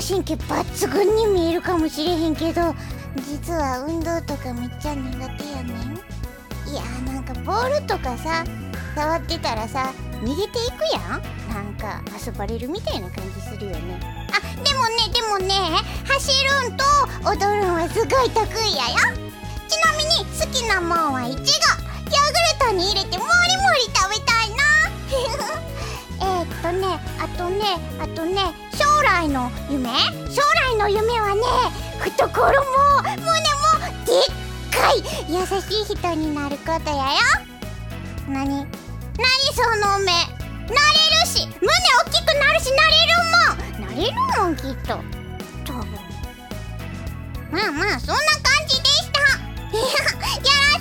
神経抜群に見えるかもしれへんけど、実は運動とかめっちゃ苦手やねん。いやなんかボールとかさ触ってたらさ逃げていくやん。なんか遊ばれるみたいな感じするよね。あ、でもね走るんと踊るんはすごい得意やよ。ちなみに好きなもんはイチゴ。ヨーグルトに入れてもりもり食べたいなあとね将来の夢はね、懐も胸もでっかい優しい人になることやよ。なにその目。なれるし、胸大きくなるし、なれるもんきっと。多分まあそんな感じでした。よろ